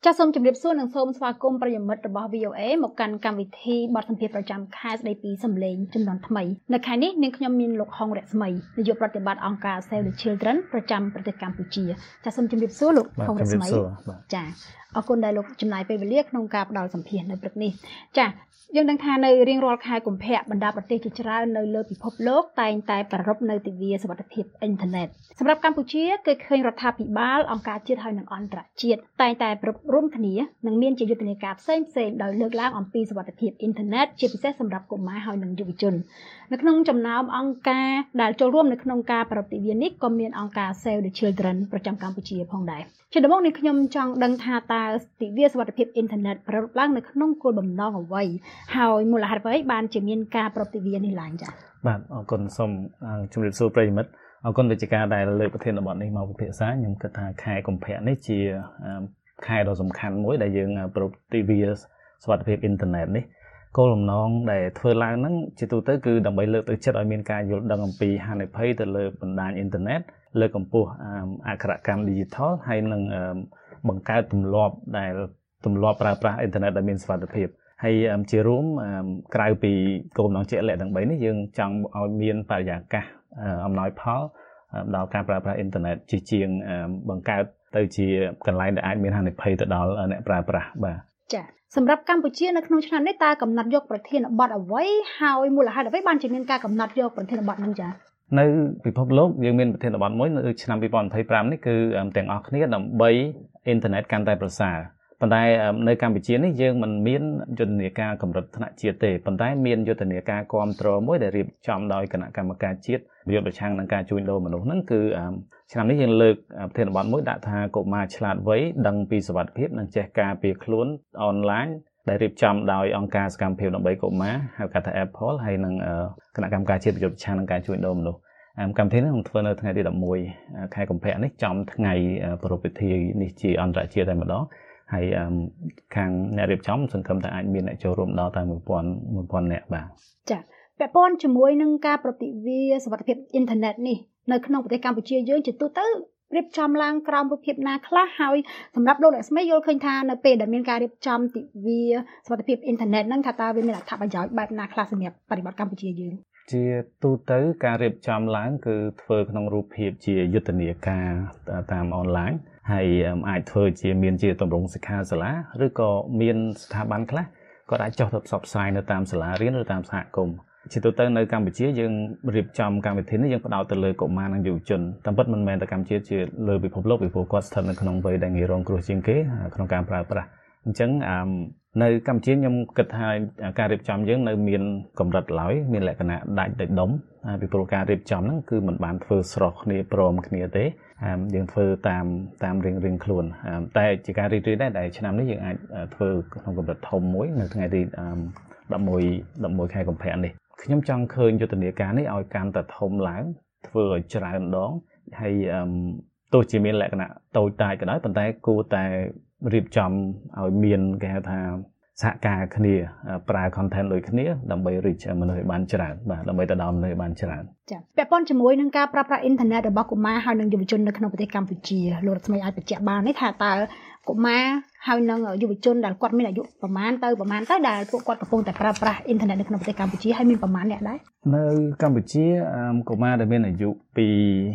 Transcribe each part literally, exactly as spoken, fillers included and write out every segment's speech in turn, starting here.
ចាសសូមជម្រាបសួរនិងសូមស្វាគមន៍ប្រិយមិត្តរបស់ វី អូ เอ មកកាន់កម្មវិធីបទសម្ភាសន៍ប្រចាំខែស្ដីពីសម្លេងចំនួនថ្មីនៅខែនេះនាងខ្ញុំមានលោកហុងរស្មីនាយកប្រតិបត្តិអង្គការ Save the Children ប្រចាំប្រទេសកម្ពុជាចាសសូមជម្រាបសួរលោកហុងរស្មីចាអរគុណដែលលោកចំណាយពេលវេលាក្នុងការផ្ដល់សម្ភាសន៍នៅព្រឹកនេះចាយើងដឹងថានៅរៀងរាល់ខែកុម្ភៈបណ្ដាប្រទេសជាច្រើននៅលើពិភពលោកតែងតែប្រារព្ធនៅទិវាសុវត្ថិភាពអ៊ីនធឺណិតសម្រាប់កម្ពុជាគឺឃើញរដ្ឋាភិបាលអង្គការជាតិហើយនិងអន្តរជាតិតែងតែប្រពៃរួមគ្នានិងមានជាយុទ្ធនាការផ្សេងផ្សេងដោយលើកឡើងអំពីសុវត្ថិភាពអ៊ីនធឺណិតជាពិសេសសម្រាប់កុមារហើយនិងយុវជននៅក្នុងចំណោមអង្គការដែលចូលរួមនៅក្នុងការប្រារព្ធទិវានេះក៏មានអង្គការ Save the Children ប្រចាំកម្ពុជាផងដែរជាដំបូងនេះខ្ញុំចង់ដឹងថាតើទិវាសុវត្ថិភាពអ៊ីនធឺណិតប្រារព្ធឡើងនៅក្នុងគោលបំណងអ្វីហើយមូលហេតុអ្វីបានជាមានការប្រារព្ធទិវានេះឡើងចា៎បាទអរគុណសូមជម្រាបសួរប្រិយមិត្តអរគុណវិជ្ជការដែលលើកប្រធានបទនេះមកពិភាក្សាខ្ញុំគិតថាខែកុម្ភៈនេះជាខែដ៏សំខាន់មួយដែលយើងប្រារព្ធទិវាសុវត្ថិភាពអ៊ីនធឺណិតនេះគោលបំណងដែលធ្វើឡើងហ្នឹងជាទូទៅគឺដើម្បីលើកទឹកចិត្តឲ្យមានការយល់ដឹងអំពីហានិភ័យទៅលើបណ្ដាញអ៊ីនធឺណិតលើកកម្ពស់អក្ខរកម្ម Digital ហើយនឹងបង្កើតទម្លាប់ដែលទម្លាប់ប្រើប្រាស់អ៊ីនធឺណិតដែលមានសុវត្ថិភាពហើយជារួមក្រៅពីគោលបំណងជាក់លាក់ទាំងបីនេះយើងចង់ឲ្យមានបរិយាកាសអំណោយផលដល់ការប្រើប្រាស់អ៊ីនធឺណិតជាជាងបង្កើតទៅជាកន្លែងដែលអាចមានហានិភ័យទៅដល់អ្នកប្រើប្រាស់បាទចា៎សម្រាប់កម្ពុជានៅក្នុងឆ្នាំនេះតើកំណត់យកប្រធានបទអ្វីហើយមូលហេតុអ្វីបានជាមានការកំណត់យកប្រធានបទនេះចា៎នៅពិភពលោកយើងមានប្រធានបទមួយនៅឆ្នាំពីរពាន់ម្ភៃប្រាំនេះគឺទាំងអស់គ្នាដើម្បីអ៊ីនធឺណិតកាន់តែប្រសើរប៉ុន្តែនៅកម្ពុជានេះយើងមិនមានយុទ្ធនាការកម្រិតថ្នាក់ជាតិទេប៉ុន្តែមានយុទ្ធនាការគាំទ្រមួយដែលរៀបចំដោយគណៈកម្មការជាតិយុទ្ធប្រឆាំងនឹងការជួញដូរមនុស្សហ្នឹងគឺឆ្នាំនេះយើងលើកប្រធានបទមួយដាក់ថាកុមារឆ្លាតវៃដឹងពីសុវត្ថិភាពនិងចេះការពារខ្លួនអនឡាញដែលរៀបចំដោយអង្គការសកម្មភាពដើម្បីកុមារហៅកាត់ថា Apple ហើយនិងគណៈកម្មការជាតិយុទ្ធប្រឆាំងនឹងការជួញដូរមនុស្សកម្មវិធីនេះនឹងធ្វើនៅថ្ងៃទីដប់មួយខែកុម្ភៈនេះចំថ្ងៃប្រពៃពិធីនេះជាអន្តរជាតិតែម្ដងហើយខាងអ្នករៀបចំសង្ឃឹមថាអាចមានអ្នកចូលរួមដល់តែមួយពាន់នាក់បាទចា៎ពាក់ព័ន្ធជាមួយនឹងការប្រតិវាសុវត្ថិភាពអ៊ីនធឺណិតនេះនៅក្នុងប្រទេសកម្ពុជាយើងជាទូទៅរៀបចំឡើងក្រោមរូបភាពណាខ្លះហើយសម្រាប់លោកអ្នកស្មីយល់ឃើញថានៅពេលដែលមានការរៀបចំទិវាសុវត្ថិភាពអ៊ីនធឺណិតហ្នឹងថាតើវាមានអត្ថប្រយោជន៍បែបណាខ្លះសម្រាប់បរិបទកម្ពុជាយើងជាទូទៅការរៀបចំឡើងគឺធ្វើក្នុងរូបភាពជាយុទ្ធនាការតាមអនឡាញហើយអាចធ្វើជាមានជាទម្រង់សិក្ខាសាលាឬក៏មានស្ថាប័នខ្លះក៏អាចចុះទៅផ្សព្វផ្សាយនៅតាមសាលារៀនឬតាមសហគមន៍ជាទូទៅនៅកម្ពុជាយើងរៀបចំកម្មវិធីនេះយើងផ្ដោតទៅលើកុមារនិងយុវជនតាមពិតមិនមែនតែកម្ពុជាជាលើពិភពលោកពីព្រោះគាត់ស្ថិតនៅក្នុងវ័យដែលងាយរងគ្រោះជាងគេក្នុងការប្រើប្រាស់អញ្ចឹងនៅកម្ពុជាខ្ញុំគិតថាការរៀបចំយើងនៅមានកម្រិតឡើយមានលក្ខណៈដាច់ដោយដុំពីព្រោះការរៀបចំហ្នឹងគឺមិនបានធ្វើស្រុះគ្នាព្រមគ្នាទេយើងធ្វើតាមតាមរៀងរៀងខ្លួនតែជាការរីករាយដែរដែលឆ្នាំនេះយើងអាចធ្វើក្នុងកម្រិតធំមួយនៅថ្ងៃទីដប់មួយខែកុម្ភៈនេះខ្ញុំចង់ឃើញយុទ្ធនាការនេះឲ្យកាន់តែធំឡើងធ្វើឲ្យច្រើនដងហើយទោះជាមានលក្ខណៈតូចតាចក៏ដោយប៉ុន្តែគួរតែរៀបចំឲ្យមានគេហៅថាសហការគ្នាប្រើ content ដូចគ្នាដើម្បី reach មនុស្សឲ្យបានច្រើនបាទដើម្បីទៅដល់មនុស្សឲ្យបានច្រើនចា៎ពាក់ព័ន្ធជាមួយនឹងការប្រើប្រាស់អ៊ីនធឺណិតរបស់កុមារហើយនិងយុវជននៅក្នុងប្រទេសកម្ពុជាលោករស្មីអាចបញ្ជាក់បានទេថាតើកុមារហើយនិងយុវជនដែលគាត់មានអាយុប្រមាណទៅប្រមាណទៅដែលពួកគាត់កំពុងតែប្រើប្រាស់អ៊ីនធឺណិតនៅក្នុងប្រទេសកម្ពុជាហើយមានប្រមាណអ្នកដែរនៅកម្ពុជាកុមារដែលមានអាយុពី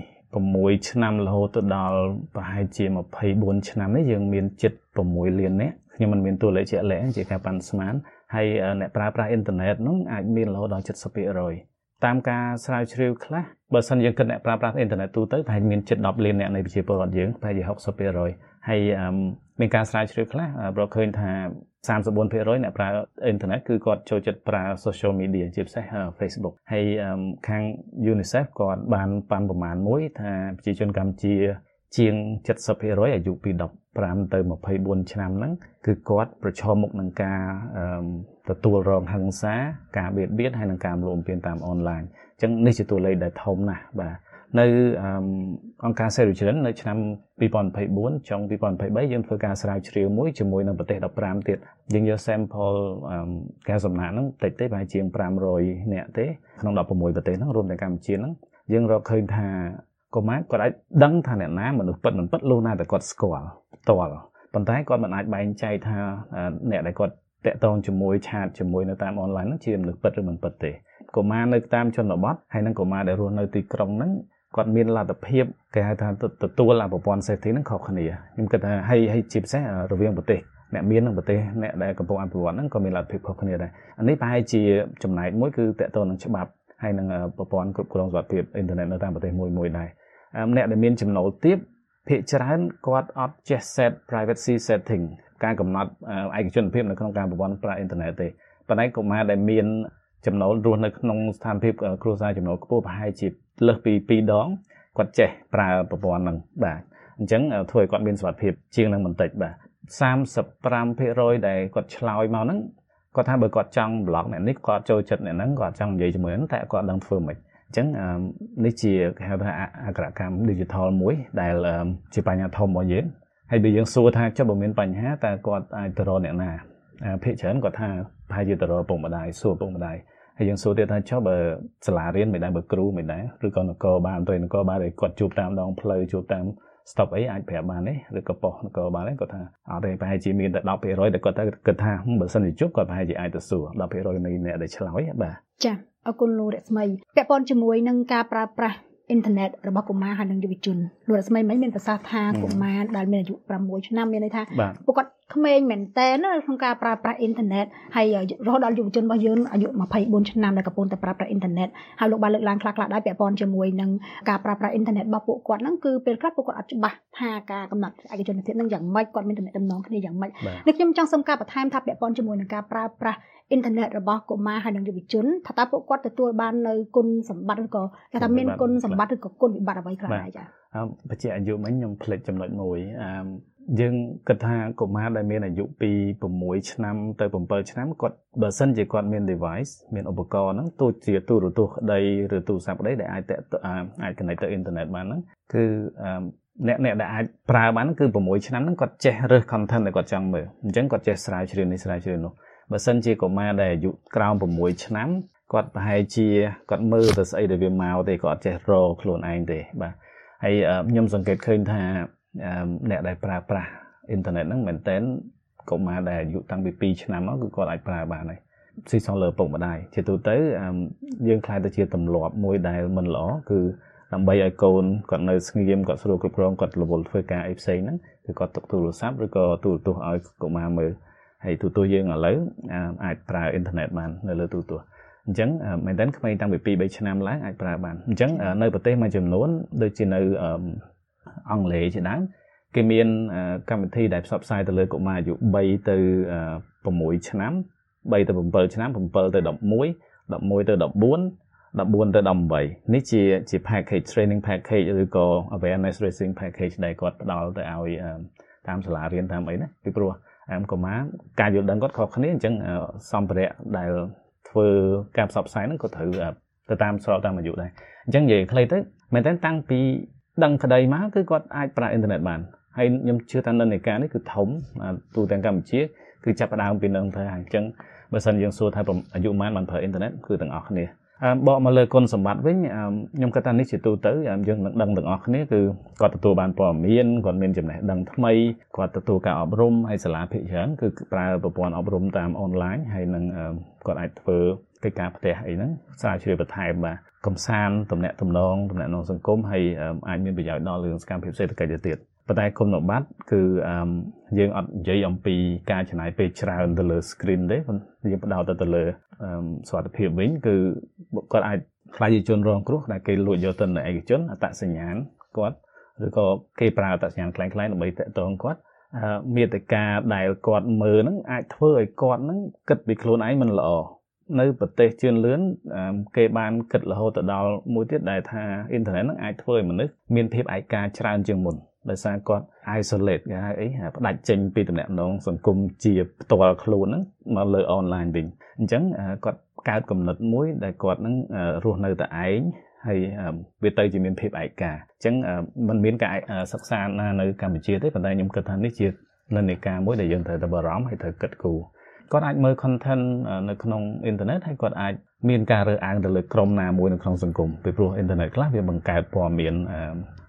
6ឆ្នាំរហូតទៅដល់ប្រហែលជាម្ភៃបួនឆ្នាំនេះយើងមានជិត6លាននាក់ខ្ញុំមិនមានតួលេខជាក់លាក់ជាការប៉ាន់ស្មានហើយអ្នកប្រើប្រាស់អ៊ីនធឺណិតនោះអាចមានរហូតដល់ เจ็ดสิบเปอร์เซ็นต์ តាមការស្រាវជ្រាវខ្លះបើសិនយើងគិតអ្នកប្រើប្រាស់អ៊ីនធឺណិតទូទៅប្រហែលមានជិតដប់លាននាក់នៃប្រជាពលរដ្ឋយើងប្រហែលជា หกสิบเปอร์เซ็นต์ ហើយមានការស្រាវជ្រាវខ្លះប្រកឃើញថាสามสิบสี่เปอร์เซ็นต์ អ្នកប្រើអ៊ីនធឺណិតគឺគាត់ចូលចិត្តប្រើ social media ជាពិសេស Facebook ហើយខាង UNICEF គាត់បានប៉ាន់ប្រមាណមួយថាប្រជាជនកម្ពុជាជាង เจ็ดสิบเปอร์เซ็นต์ អាយុពីដប់ប្រាំទៅម្ភៃបួនឆ្នាំហ្នឹងគឺគាត់ប្រឈមមុខនឹងការទទួលរងហិង្សាការបៀតបៀនហើយនឹងការលំពៀនតាមអនឡាញអញ្ចឹងនេះជាតួលេខដែលធំណាស់បាទនៅអង្គការ Save the Children នៅឆ្នាំពីរពាន់ម្ភៃបួនចុងពីរពាន់ម្ភៃបីយើងធ្វើការស្រាវជ្រាវមួយជាមួយនឹងប្រទេសដប់ប្រាំទៀតយើងយក sample ការសំណាក់ហ្នឹងតិចទេប្រហែលជាងfive hundredនាក់ទេក្នុងដប់ប្រាំប្រទេសហ្នឹងរួមទាំងកម្ពុជាហ្នឹងយើងរកឃើញថាកុមារគាត់អាចដឹងថាអ្នកណាមនុស្សពិតមិនពិតលុះណាតែគាត់ស្គាល់ផ្ទាល់ប៉ុន្តែគាត់មិនអាចបែងចែកថាអ្នកដែលគាត់តាក់ទងជាមួយឆាតជាមួយនៅតាមអនឡាញហ្នឹងជាមនុស្សពិតឬមិនពិតទេកុមារនៅតាមជនបទហើយនិងកុមារដែលរស់នៅទីក្រុងហ្នឹងគាត់មានលទ្ធភាពគេហៅថាទទួលអាប្រព័ន្ធ safety ហ្នឹងខុសគ្នាខ្ញុំគិតថាហើយហើយជាពិសេសរវាងប្រទេសអ្នកមាននិងប្រទេសអ្នកដែលកំពុងអភិវឌ្ឍហ្នឹងក៏មានលទ្ធភាពខុសគ្នាដែរអានេះប្រហែលជាចំណែកមួយគឺតាក់ទងនឹងច្បាប់ហើយនឹងប្រព័ន្ធគ្រប់គ្រងសុវត្ថិភាពអ៊ីនធឺណិតនៅតាមប្រទេសមួយមួយដែរអ្នកដែលមានចំណូលទាបភាគច្រើនគាត់អត់ចេះ set privacy setting ការកំណត់ឯកជនភាពនៅក្នុងការប្រព័ន្ធប្រើអ៊ីនធឺណិតទេប៉ុន្តែកុមារដែលមានចំណូលរស់នៅក្នុងស្ថានភាពគ្រួសារចំណូលខ្ពស់ប្រហែលជាលើសពីពីរដងគាត់ចេះប្រើប្រព័ន្ធហ្នឹងបាទអញ្ចឹងធ្វើឲ្យគាត់មានសុវត្ថិភាពជាងនឹងបន្តិចបាទសាមសិបប្រាំភាគរយដែលគាត់ឆ្លើយមកហ្នឹងគាត់ថាបើគាត់ចង់ block អ្នកនេះគាត់ចូលចិត្តអ្នកហ្នឹងគាត់ចង់និយាយជាមួយហ្នឹងតែគាត់ដឹងធ្វើមិនអញ្ចឹងនេះជាគេហៅថាអក្ខរកម្ម digital មួយដែលជាបញ្ហាធំរបស់យើងហើយបើយើងសួរថាចុះបើមានបញ្ហាតើគាត់អាចទៅរកអ្នកណាភាគច្រើនគាត់ថាប្រហែលជាទៅរកឪពុកម្ដាយសួរឪពុកម្ដាយហើយយើងសួរទៀតថាចុះបើសាលារៀនមិនដែរបើគ្រូមិនដែរឬក៏នគរបាលត្រីនគរបាលដែលគាត់ជួបតាមដងផ្លូវជួបតាម stop អីអាចប្រាប់បានទេឬក៏ប៉ុស្តិ៍នគរបាលទេគាត់ថាអត់ទេប្រហែលជាមានតែ ten percent តែគាត់ទៅគិតថាបើសិនជាជួបគាត់ប្រហែលជាអាចទៅសួរ ten percent នៃអ្នកដែលឆ្លើយបាទចាអរគុណលោករស្មីពាក់ព័ន្ធជាមួយនឹងការប្រើប្រាស់អ៊ីនធឺណិតរបស់កុមារហើយនិងយុវជនលោករស្មីមិញមានប្រសាសន៍ថាកុមារដែលមានអាយុ6ឆ្នាំមានន័យថាពួកគាត់ក្មេងមែនតើក្នុងការប្រើប្រាស់អ៊ីនធឺណិតហើយរហូតដល់យុវជនរបស់យើងអាយុtwenty-fourឆ្នាំដែលកំពុងតែប្រើប្រាស់អ៊ីនធឺណិតហើយលោកបានលើកឡើងខ្លះៗដែរពាក់ព័ន្ធជាមួយនឹងការប្រើប្រាស់អ៊ីនធឺណិតរបស់ពួកគាត់ហ្នឹងគឺពេលខ្លះពួកគាត់អត់ច្បាស់ថាការកំណត់ឯកជនភាពហ្នឹងយ៉ាងម៉េចគាត់មានទំនាក់ទំនងគ្នាយ៉ាងម៉េចនេះខ្ញុំចង់សូមការបន្ថែមថាពាក់ព័ន្ធជាមួយនឹងការប្រើប្រាស់អ៊ីនធឺណិតរបស់កុមារហើយនិងយុវជនថាតើពួកគាត់ទទួលបាននៅគុណសម្បត្តិឬក៏គេថាមានគុណសម្បត្តិឬក៏គុណវិបត្តិអ្វីខ្លះដែរចា៎អឺបច្ចុប្បន្នអាយុមិញខ្ញុំភ្លេចចំណុចមួយអឺយើងគិតថាកុមារដែលមានអាយុពីsixឆ្នាំទៅsevenឆ្នាំគាត់បើសិនជាគាត់មាន device មានឧបករណ៍ហ្នឹងទោះជាទូរទស្សន៍ក្តីឬទូរស័ព្ទក្តីដែលអាចអាច connect ទៅអ៊ីនធឺណិតបានហ្នឹងគឺអ្នកអ្នកដែលអាចប្រើបានគឺsixឆ្នាំហ្នឹងគាត់ចេះរើស content ដែលគាត់ចង់មើលអញ្ចឹងគាត់ចេះស្រាវជ្រាវនេះស្រាវជ្រាវនោះបើសិនជាកុមារដែលអាយុក្រោមsixឆ្នាំគាត់ប្រហែលជាគាត់មើលទៅស្អីដែលវាមកទេគាត់អត់ចេះរកខ្លួនឯងទេបាទហើយខ្ញុំសង្កេតឃើញថាអ្នកដែលប្រើប្រាស់អ៊ីនធឺណិតហ្នឹងមែនតើកុមារដែលអាយុតាំងពីtwoឆ្នាំមកគឺគាត់អាចប្រើបានហើយស៊ីសងលើពុកម្ដាយជាទូទៅយើងខ្លាចទៅជាទម្លាប់មួយដែលមិនល្អគឺដើម្បីឲ្យកូនគាត់នៅស្ងៀមគាត់ស្រួលគ្រប់គ្រងគាត់រវល់ធ្វើការអីផ្សេងហ្នឹងគឺគាត់ទុកទូរស័ព្ទឬក៏ទូរទស្សន៍ឲ្យកុមារមើលហើយទូទស្សន៍យើងឥឡូវអាចប្រើអ៊ីនធឺណិតបាននៅលើទូរទស្សន៍អញ្ចឹងមែនតើក្មេងតាំងពីtwo threeឆ្នាំឡើងអាចប្រើបានអញ្ចឹងនៅប្រទេសមួយចំនួនដូចជានៅអង់គ្លេសជាដើមគេមានកម្មវិធីដែលផ្សព្វផ្សាយទៅលើកុមារអាយុthreeទៅsixឆ្នាំthreeទៅsevenឆ្នាំsevenទៅeleven elevenទៅfourteen fourteenទៅeighteenនេះជាជា package training package ឬក៏ awareness raising package ដែលគាត់ផ្ដល់ទៅឲ្យតាមសាលារៀនតាមអីណាពីព្រោះកុមារការយល់ដឹងគាត់ខុសគ្នាអញ្ចឹងសម្ភារៈដែលធ្វើការផ្សព្វផ្សាយហ្នឹងក៏ត្រូវទៅតាមស្របតាមអាយុដែរអញ្ចឹងនិយាយខ្លីទៅមែនតើតាំងពីដឹងក្តីមកគឺគាត់អាចប្រើអ៊ីនធឺណិតបានហើយខ្ញុំជឿថានិន្នាការនេះគឺធំទូទាំងកម្ពុជាគឺចាប់ផ្ដើមពីនឹងទៅហើយអញ្ចឹងបើសិនយើងសួរថាអាយុប៉ុន្មានបានប្រើអ៊ីនធឺណិតគឺទាំងអស់គ្នាបកមកលើគុណសម្បត្តិវិញខ្ញុំគិតថានេះជាទូទៅយើងនឹងដឹងទាំងអស់គ្នាគឺគាត់ទទួលបានព័ត៌មានគាត់មានចំណេះដឹងថ្មីគាត់ទទួលការអប់រំហើយសាលាភាគច្រើនគឺប្រើប្រព័ន្ធអប់រំតាមអនឡាញហើយនឹងគាត់អាចធ្វើកិច្ចការផ្ទះអីហ្នឹងស្រាវជ្រាវបន្ថែមបាទកំសាន្តតំណែងតំណងតំណែងសង្គមហើយអាចមានប្រយោជន៍ដល់រឿងសកម្មភាពសេដ្ឋកិច្ចទៅទៀតប៉ុន្តែគុណសម្បត្តិគឺយើងអត់និយាយអំពីការចំណាយពេលច្រើនទៅលើ screen ទេយើងផ្ដោតទៅលើសុខភាពវិញគឺគាត់អាចខ្លាចជាជនរងគ្រោះដែលគេលួចយកទិន្នន័យឯកជនអត្តសញ្ញាណគាត់ឬក៏គេប្រើអត្តសញ្ញាណខ្លាំងៗដើម្បីតាក់ទងគាត់មាតិកាដែលគាត់មើលហ្នឹងអាចធ្វើឲ្យគាត់ហ្នឹងគិតពីខ្លួនឯងមិនល្អនៅប្រទេសជឿនលឿនគេបានគិតរហូតទៅដល់មួយទៀតដែលថាអ៊ីនធឺណិតហ្នឹងអាចធ្វើឲ្យមនុស្សមានភាពឯកាច្រើនជាងមុនដោយសារគាត់ isolate គេហៅអីផ្ដាច់ចេញពីតំណែងសង្គមជាផ្ទាល់ខ្លួនហ្នឹងមកលើអនឡាញវិញអញ្ចឹងគាត់កើតគំនិតមួយដែលគាត់ហ្នឹងរស់នៅតែឯងហើយវាទៅជាមានភាពឯកាអញ្ចឹងมันមានការសិក្សាណានៅកម្ពុជាទេប៉ុន្តែខ្ញុំគិតថានេះជានិន្នាការមួយដែលយើងត្រូវតែបារម្ភហើយត្រូវគិតគូរគាត់អាចមើល content នៅក្នុងអ៊ីនធឺណិតហើយគាត់អាចមានការរើសអើងទៅលើក្រុមណាមួយនៅក្នុងសង្គមពីព្រោះអ៊ីនធឺណិតខ្លះវាបង្កើតព័ត៌មាន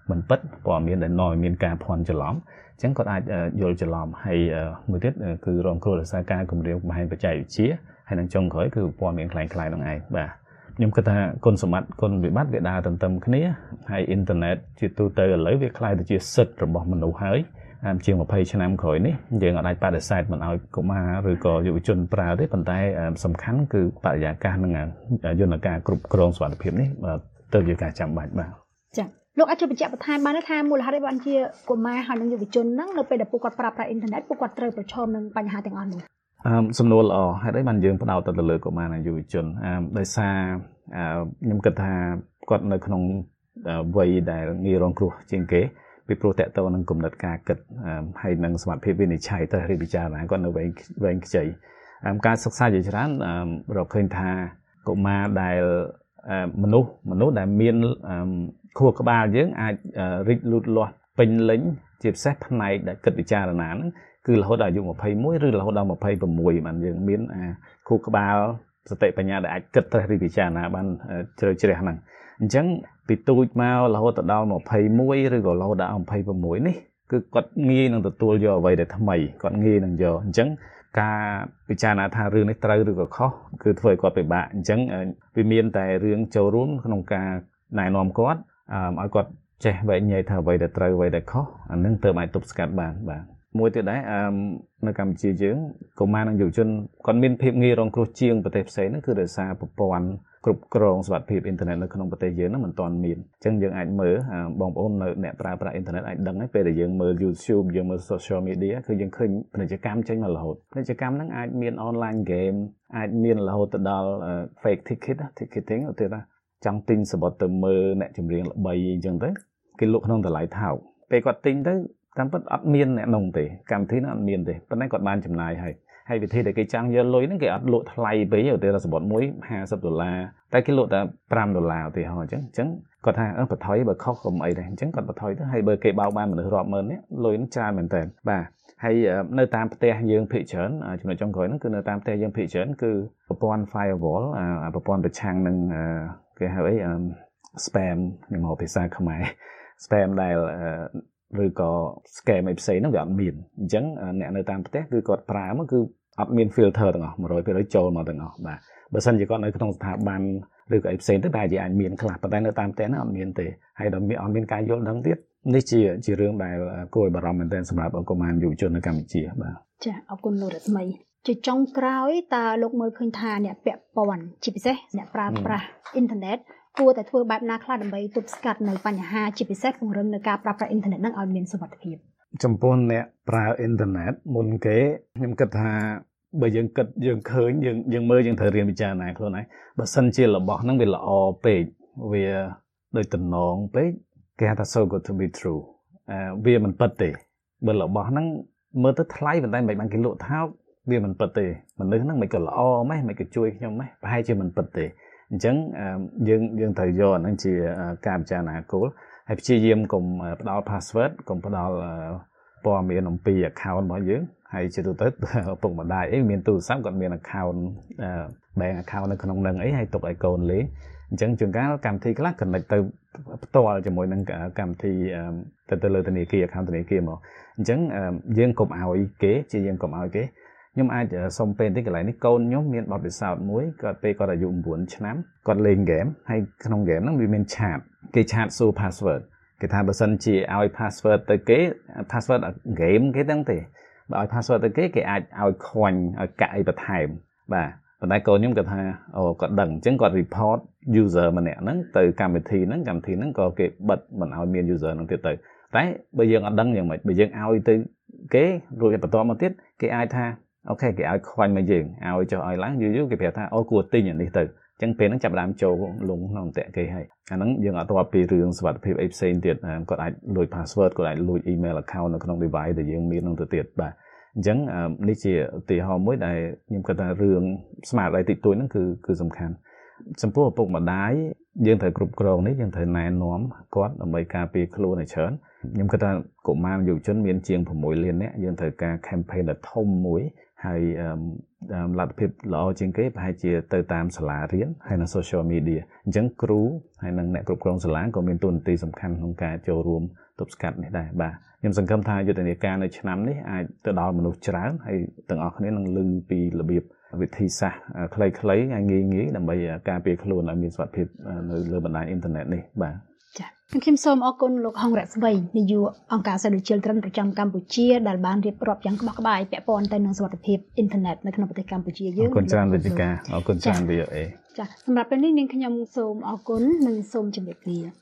មិនពិតព័ត៌មានដែលនាំឲ្យមានការភ័ន្តច្រឡំអញ្ចឹងគាត់អាចយល់ច្រឡំហើយមួយទៀតគឺរងគ្រោះដោយសារការគម្រាមកំហែងបច្ចេកវិទ្យាហើយនឹងចុងក្រោយគឺព័ត៌មានคล้ายៗនឹងឯងបាទខ្ញុំគិតថាគុណសម្បត្តិគុណវិបត្តិវាដើរទន្ទឹមគ្នាហើយអ៊ីនធឺណិតជាទូទៅឥឡូវវាคล้ายទៅជាសិទ្ធិរបស់មនុស្សហើយជាង20ឆ្នាំក្រោយនេះយើងអាចបដិសេធមិនឲ្យកុមារឬក៏យុវជនប្រើទេប៉ុន្តែសំខាន់គឺបរិយាកាសនិងយន្តការគ្រប់គ្រងសុវត្ថិភាពនេះទៅជាការចាំបាច់បាទចា៎លោកអាចជួយបញ្ជាក់បន្ថែមបានថាមូលហេតុអីបានជាកុមារហើយនិងយុវជនហ្នឹងនៅពេលដែលពួកគាត់ប្រើប្រាស់អ៊ីនធឺណិតពួកគាត់ត្រូវប្រឈមនឹងបញ្ហាទាំងអស់នេះអឺសំណួរល្អហេតុអីបានយើងផ្ដោតទៅលើកុមារនិងយុវជនអឺដោយសារខ្ញុំគិតថាគាត់នៅក្នុងវ័យដែលងាយរងគ្រោះជាងគេពីព្រោះតកតទៅនឹងគំនិតការគិតហើយនឹងសមត្ថភាពវិនិច្ឆ័យទៅរិះពិចារណាគាត់នៅវែងវែងខ្ចីការសិក្សាជាច្រើនរកឃើញថាកុមារដែលមនុស្សមនុស្សដែលមានខួរក្បាលយើងអាចរីកលូតលាស់ពេញលេញជាពិសេសផ្នែកដែលគិតពិចារណាហ្នឹងគឺរហូតដល់អាយុ21ឬរហូតដល់26បានយើងមានខួរក្បាលសតិបញ្ញាដែលអាចគិតត្រេះរិះពិចារណាបានជ្រៅជ្រះហ្នឹងអញ្ចឹងពីទូចមករហូតដល់21ឬក៏រហូតដល់26នេះគឺគាត់ងាយនឹងទទួលយកអ្វីដែលថ្មីគាត់ងាយនឹងយកអញ្ចឹងការពិចារណាថារឿងនេះត្រូវឬក៏ខុសគឺធ្វើឲ្យគាត់ពិបាកអញ្ចឹងវាមានតែរឿងចូលរួមក្នុងការណែនាំគាត់ឲ្យគាត់ចេះវែងញែកថាអ្វីដែលត្រូវអ្វីដែលខុសអានឹងទើបអាចទប់ស្កាត់បានបាទមួយទៀតដែរនៅកម្ពុជាយើងកុមារនិងយុវជនគាត់មានភាពងាយរងគ្រោះជាងប្រទេសផ្សេងហ្នឹងគឺដោយសារប្រព័ន្ធគ្រប់គ្រងសុវត្ថិភាពអ៊ីនធឺណិតនៅក្នុងប្រទេសយើងហ្នឹងមិនទាន់មានអញ្ចឹងយើងអាចមើលបងប្អូននៅអ្នកប្រើប្រាស់អ៊ីនធឺណិតអាចដឹងហើយពេលដែលយើងមើល YouTube យើងមើល social media គឺយើងឃើញពាណិជ្ជកម្មចេញមករហូតពាណិជ្ជកម្មហ្នឹងអាចមាន online game អាចមានរហូតទៅដល់ fake ticket ticketing ឧទាហរណ៍ចង់ទិញសម្បត្តិទៅមើលអ្នកចម្រៀងល្បីអញ្ចឹងទៅគេលក់ក្នុងតម្លៃថោកពេលគាត់ទិញទៅតាមពិតអត់មានអ្នកនងទេកម្មវិធីហ្នឹងអត់មានទេប៉ុន្តែគាត់បានចំណាយហើយហើយវិធីដែលគេចង់យកលុយហ្នឹងគេអត់លក់ថ្លៃពេកឧទាហរណ៍សម្បត្តិមួយ50ដុល្លារតែគេលក់តែ5ដុល្លារឧទាហរណ៍អញ្ចឹងអញ្ចឹងគាត់ថាអឺបន្ថយបើខុសកុំអីដែរអញ្ចឹងគាត់បន្ថយទៅហើយបើគេបោកបានមនុស្សរាប់ម៉ឺននេះលុយហ្នឹងច្រើនមែនតើបាទហើយនៅតាមផ្ទះយើងភាគច្រើនចំណុចចុងក្រោយហ្នឹងគឺនៅតាមផ្ទះយើងភាគច្រើនគឺប្រព័ន្ធ firewall ប្រព័ន្ធប្រឆាំងនឹងគេហៅអី spam ខ្ញុំហៅភាសាខ្មែរ spam ដែលឬក៏ scam អីផ្សេងហ្នឹងវាអត់មានអញ្ចឹងអ្នកនៅតាមផ្ទះគឺគាត់ប្រើមកគឺអត់មាន filter ទាំងអស់ one hundred percent ចូលមកទាំងអស់បាទបើសិនជាគាត់នៅក្នុងស្ថាប័នឬក៏អីផ្សេងទៅបែរជាអាចមានខ្លះប៉ុន្តែនៅតាមផ្ទះហ្នឹងអត់មានទេហើយដល់មានអត់មានការយល់ដឹងទៀតនេះជាជារឿងដែលគួរឲ្យបារម្ភមែនទែនសម្រាប់កុមារយុវជននៅកម្ពុជាបាទចាអរគុណលោករស្មីជាចុងក្រោយតើលោកមើលឃើញថាអ្នកពាក់ព័ន្ធជាពិសេសអ្នកប្រើប្រាស់អ៊ីនធឺណិតគួរតែធ្វើបែបណាខ្លះដើម្បីទប់ស្កាត់នៅបញ្ហាជាពិសេសពង្រឹងនៅការប្រើប្រាស់អ៊ីនធឺណិតនឹងឲ្យមានសុវត្ថិភាពចំពោះអ្នកប្រើអ៊ីនធឺណិតមុនគេខ្ញុំគិតថាបើយើងគិតយើងឃើញយើងយើងមើលយើងត្រូវរៀនពិចារណាខ្លួនឯងបើសិនជារបស់ហ្នឹងវាល្អពេកវាដូចតំណងពេកគេហៅថា so good to be true អឺវាមិនពិតទេបើរបស់ហ្នឹងមើលទៅថ្លៃប៉ុន្តែមិនបានគេលក់ថោកវាមិនពិតទេមនុស្សហ្នឹងមិនក៏ល្អម៉េះមិនក៏ជួយខ្ញុំម៉េះប្រហែលជាមិនពិតទេអញ្ចឹងយើងយើងត្រូវយកអាហ្នឹងជាការពិចារណាគោលហើយព្យាយាមកុំផ្ដល់ password កុំផ្ដល់ព័ត៌មានអំពី account របស់យើងហើយជាទូទៅឪពុកម្ដាយអីមានទូរស័ព្ទគាត់មាន account bank account នៅក្នុងនឹងអីហើយទុកឲ្យកូនលេងអញ្ចឹងជួនកាលកម្មវិធីខ្លះ connect ទៅផ្ទាល់ជាមួយនឹងកម្មវិធីទៅទៅលើធនាគារ account ធនាគារមកអញ្ចឹងយើងកុំឲ្យគេជាយើងកុំឲ្យគេខ្ញុំអាចសុំពេលបន្តិចកន្លែងនេះកូនខ្ញុំមានបទពិសោធន៍មួយគាត់ពេលគាត់អាយុnineឆ្នាំគាត់លេងហ្គេមហើយក្នុងហ្គេមហ្នឹងវាមានឆាតគេឆាតសួរ password គេថាបើសិនជាឲ្យ password ទៅគេ password ហ្គេមគេហ្នឹងទេបើឲ្យ password ទៅគេគេអាចឲ្យខ្វាញ់ឲ្យកាក់អីបន្ថែមបាទប៉ុន្តែកូនខ្ញុំគាត់ថាអូគាត់ដឹងអញ្ចឹងគាត់ report user ម្នាក់ហ្នឹងទៅកម្មវិធីហ្នឹងកម្មវិធីហ្នឹងក៏គេបិទមិនឲ្យមាន user ហ្នឹងទៀតទៅតែបើយើងអត់ដឹងយ៉ាងម៉េចបើយើងឲ្យទៅគេរួចបន្តមកទៀតគេអាចថាអូខេគេឲ្យខ្វាញ់មកយើងឲ្យចុះឲ្យឡើងយូរយូរគេប្រាប់ថាអូគួរទិញអានេះទៅអញ្ចឹងពេលហ្នឹងចាប់ដើមចូលលងក្នុងតាក់គេហើយអាហ្នឹងយើងអត់រាប់ពីរឿងសុវត្ថិភាពអីផ្សេងទៀតគាត់អាចលួច password គាត់អាចលួច email account នៅក្នុង device ដែលយើងមាននោះទៅទៀតបាទអញ្ចឹងនេះជាឧទាហរណ៍មួយដែលខ្ញុំគិតថារឿងស្មារតីតិចតួចហ្នឹងគឺគឺសំខាន់ចំពោះឪពុកម្ដាយយើងត្រូវគ្រប់គ្រងនេះយើងត្រូវណែនាំគាត់ដើម្បីការពារខ្លួនឲ្យច្រើនខ្ញុំគិតថាកុមារយុវជនមានជាងsixលាននាក់យើងត្រូវការ campaign ដ៏ធំមួយហើយលទ្ធភាពល្អជាងគេប្រហែលជាទៅតាមសាលារៀនហើយនៅ social media អញ្ចឹងគ្រូហើយនិងអ្នកគ្រប់គ្រងសាលាក៏មានតួនាទីសំខាន់ក្នុងការចូលរួមទប់ស្កាត់នេះដែរបាទខ្ញុំសង្ឃឹមថាយុទ្ធនាការនៅឆ្នាំនេះអាចទៅដល់មនុស្សច្រើនហើយទាំងអស់គ្នានឹងឮពីរបៀបវិធីសាស្ត្រខ្លីៗហើយងាយៗដើម្បីការពារខ្លួនឲ្យមានសុវត្ថិភាពនៅលើបណ្ដាញអ៊ីនធឺណិតនេះបាទចា៎ខ្ញុំសូមអរគុណលោកហងរស្មីនាយកអង្គការ Save the Children ប្រចាំកម្ពុជាដែលបានរៀបរាប់យ៉ាងក្បោះក្បាយពាក់ព័ន្ធទៅនឹងសុវត្ថិភាពអ៊ីនធឺណិតនៅក្នុងប្រទេសកម្ពុជាយើងអរគុណច្រើនវិទ្យាអរគុណច្រើន វី អូ អេចា៎សម្រាប់ពេលនេះនាងខ្ញុំសូមអរគុណនិងសូមជម្រាបលា